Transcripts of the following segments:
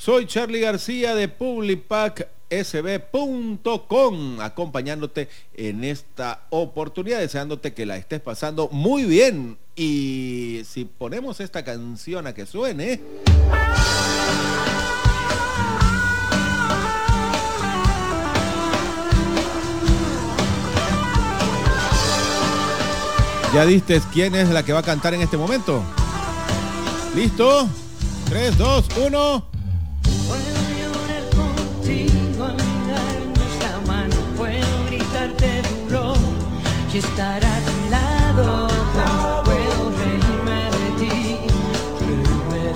Soy Charlie García de publipacsb.com, acompañándote en esta oportunidad, deseándote que la estés pasando muy bien. Y si ponemos esta canción a que suene... ¿Ya diste quién es la que va a cantar en este momento? ¿Listo? 3, 2, 1... Puedo llorar contigo, mirarnos la mano, puedo gritarte duro y estar a tu lado. Puedo reírme de ti, reírme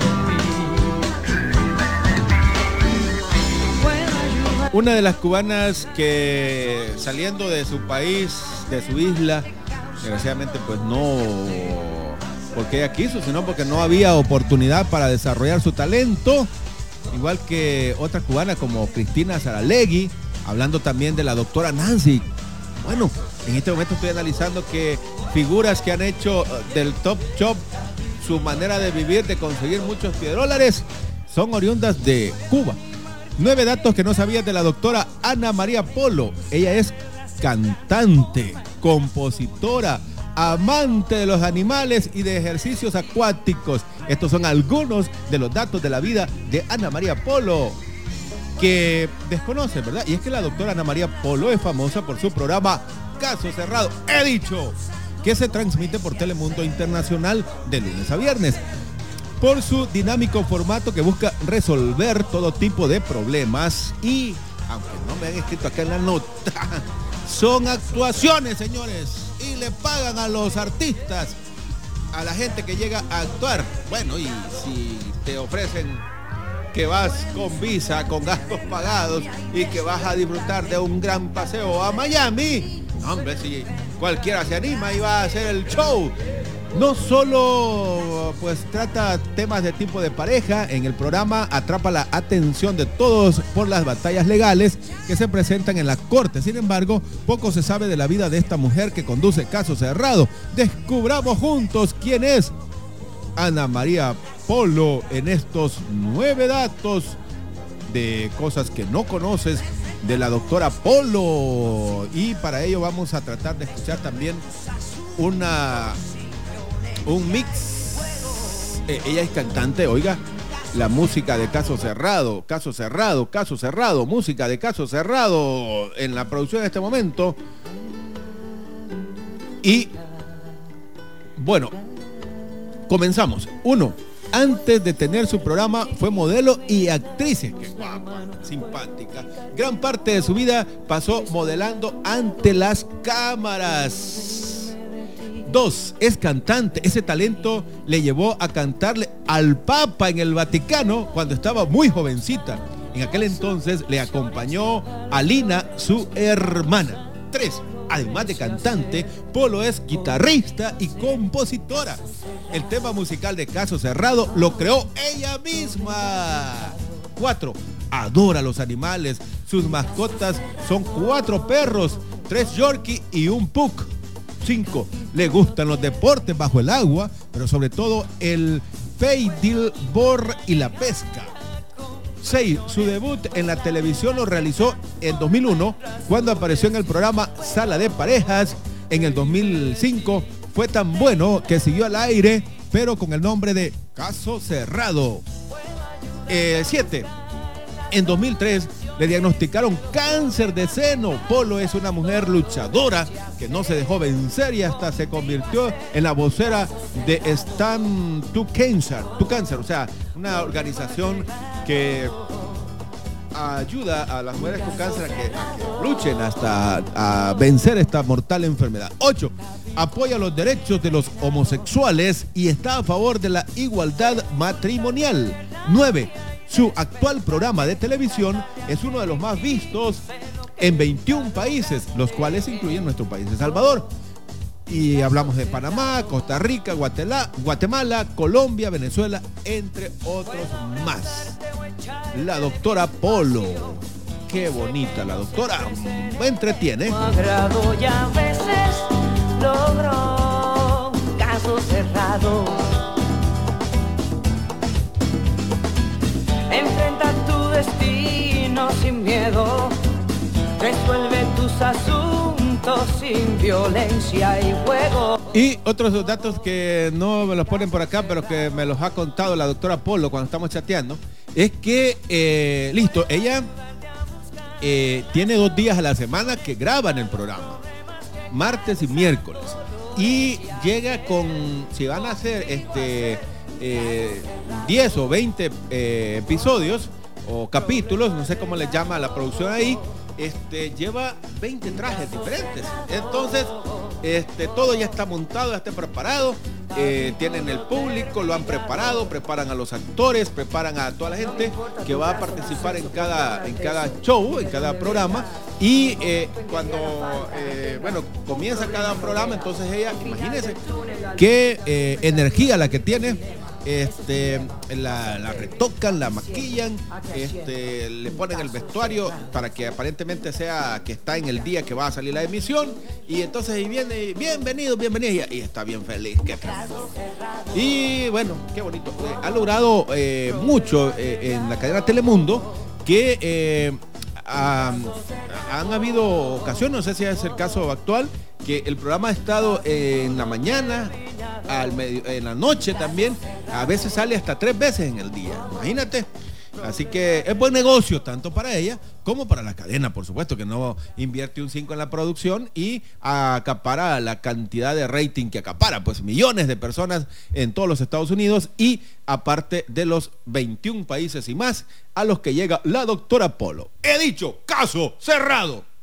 de mí. Una de las cubanas que saliendo de su país, de su isla, desgraciadamente pues no porque ella quiso, sino porque no había oportunidad para desarrollar su talento. Igual que otra cubana como Cristina Saralegui, hablando también de la doctora Nancy. Bueno, en este momento estoy analizando que figuras que han hecho del Top Shop su manera de vivir, de conseguir muchos $10, son oriundas de Cuba. 9 datos que no sabías de la doctora Ana María Polo. Ella es cantante, compositora, amante de los animales y de ejercicios acuáticos. Estos son algunos de los datos de la vida de Ana María Polo que desconocen, ¿verdad? Y es que la doctora Ana María Polo es famosa por su programa Caso Cerrado, he dicho, que se transmite por Telemundo Internacional de lunes a viernes. Por su dinámico formato que busca resolver todo tipo de problemas y, aunque no me han escrito acá en la nota, son actuaciones, señores, y le pagan a los artistas, a la gente que llega a actuar. Bueno, y si te ofrecen que vas con visa, con gastos pagados y que vas a disfrutar de un gran paseo a Miami, no, hombre, si cualquiera se anima y va a hacer el show. No solo pues trata temas de tipo de pareja, en el programa atrapa la atención de todos por las batallas legales que se presentan en la corte. Sin embargo, poco se sabe de la vida de esta mujer que conduce Caso Cerrado. Descubramos juntos quién es Ana María Polo en estos 9 datos de cosas que no conoces de la doctora Polo. Y para ello vamos a tratar de escuchar también un mix. Ella es cantante, oiga, la música de Caso Cerrado, Caso Cerrado, Caso Cerrado, música de Caso Cerrado en la producción en este momento. Y bueno, comenzamos. 1. Antes de tener su programa fue modelo y actriz. Qué guapa, simpática. Gran parte de su vida pasó modelando ante las cámaras. 2. Es cantante. Ese talento le llevó a cantarle al Papa en el Vaticano cuando estaba muy jovencita. En aquel entonces le acompañó a Lina, su hermana. 3. Además de cantante, Polo es guitarrista y compositora. El tema musical de Caso Cerrado lo creó ella misma. 4. Adora los animales. Sus mascotas son 4 perros, 3 Yorkie y un Pug. 5. Le gustan los deportes bajo el agua, pero sobre todo el paddleboard y la pesca. 6. Su debut en la televisión lo realizó en 2001, cuando apareció en el programa Sala de Parejas. En el 2005 fue tan bueno que siguió al aire, pero con el nombre de Caso Cerrado. 7. En 2003 le diagnosticaron cáncer de seno. Polo es una mujer luchadora que no se dejó vencer y hasta se convirtió en la vocera de Stand to Cancer, o sea, una organización que ayuda a las mujeres con cáncer a que luchen hasta a vencer esta mortal enfermedad. 8. Apoya los derechos de los homosexuales y está a favor de la igualdad matrimonial. 9. Su actual programa de televisión es uno de los más vistos en 21 países, los cuales incluyen nuestro país, El Salvador. Y hablamos de Panamá, Costa Rica, Guatemala, Colombia, Venezuela, entre otros más. La doctora Polo. Qué bonita la doctora. Me entretiene. Agrado y a veces logro Caso Cerrado. Enfrentar destino sin miedo. Resuelve tus asuntos sin violencia y juego. Y otros datos que no me los ponen por acá, pero que me los ha contado la doctora Polo cuando estamos chateando, es que, listo, ella tiene 2 días a la semana que graban el programa, martes y miércoles. Y llega con, si van a hacer 10 o 20 episodios o capítulos, no sé cómo les llama la producción ahí, lleva 20 trajes diferentes. Entonces, todo ya está montado, ya está preparado. Tienen el público, lo han preparado, preparan a los actores, preparan a toda la gente que va a participar en cada show, en cada programa. Y cuando comienza cada programa, entonces ella, imagínense qué energía la que tiene. La retocan, la maquillan, le ponen el vestuario para que aparentemente sea que está en el día que va a salir la emisión, y entonces ahí viene, bienvenido, y está bien feliz, qué tremendo. Y bueno, qué bonito. Ha logrado mucho en la cadena Telemundo, que han habido ocasiones, no sé si es el caso actual, que el programa ha estado en la mañana, en la noche también, a veces sale hasta 3 veces en el día, imagínate. Así que es buen negocio tanto para ella como para la cadena, por supuesto, que no invierte un 5 en la producción y acapara la cantidad de rating que acapara, pues millones de personas en todos los Estados Unidos, y aparte de los 21 países y más a los que llega la doctora Polo. He dicho, caso cerrado.